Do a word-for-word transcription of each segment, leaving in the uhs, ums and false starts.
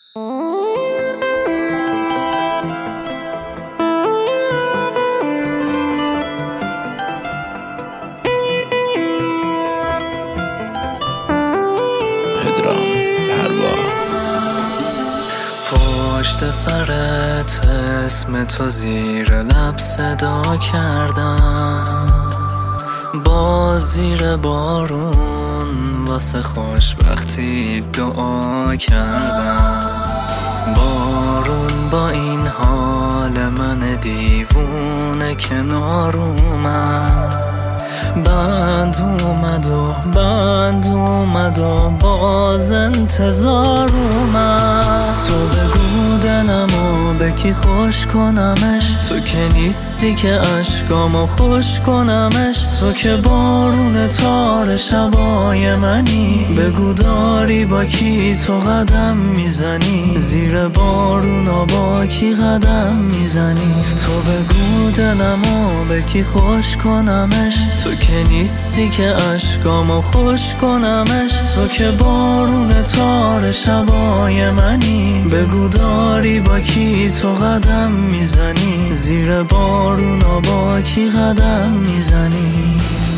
پشت سرت اسم تو زیر لب صدا کردم، با زیر بارون واسه خوشبختی دعا کردم. بارون با این حال من دیوونه کنار اومد، بند اومد و بند اومد و باز انتظار اومد. تو بگو دلمو به کی خوش کنمش، تو که نیستی که عشقامو خوش کنمش. تو که بارون تار شبای منی، بگو داری با کی تو قدم میزنی، زیر بارونا با کی قدم میزنی. تو بگو دلمو به کی خوش کنمش، تو که نیستی که عشقامو خوش کنمش. تو که بارون تار شبای منی، بگو داری با کی تو قدم میزنی، زیر بارونا با کی قدم میزنی.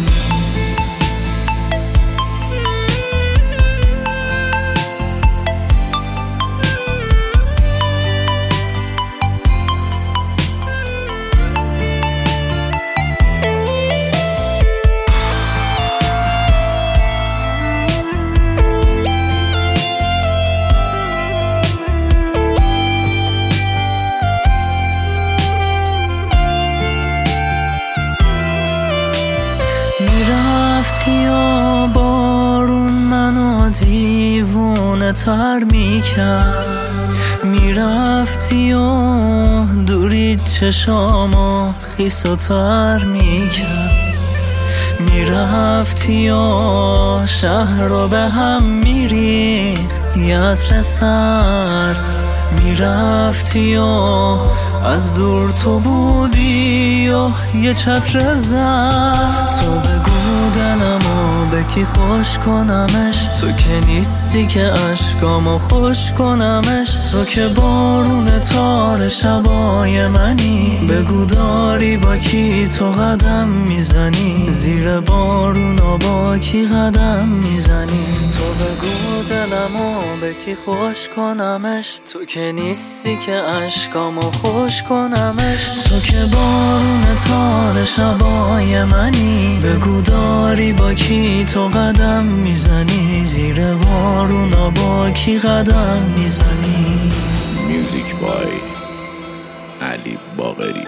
میرفتی و بارون منو دیوونه تر میکرد، میرفتی و دورید چشامو خیس و تر میکرد. میرفتی و شهر رو به هم میریخت یه عطر سر، میرفتی و از دور تو بودی و یه چتر زرد. تو بگو دلمو به کی خوش کنمش، تو که نیستی که عشقامو خوش کنمش. تو که بارون تار شبای منی، بگو داری با کی تو قدم میزنی، زیر بارونا با کی قدم میزنی. تو بگو دلمو به کی خوش کنمش، تو که نیستی که عشقامو خوش کنمش. تو که بارون تار شبای منی، بگو داری با کی تو قدم میزنی، زیر بارونا با کی قدم میزنی. میوزیک بای علی باقری.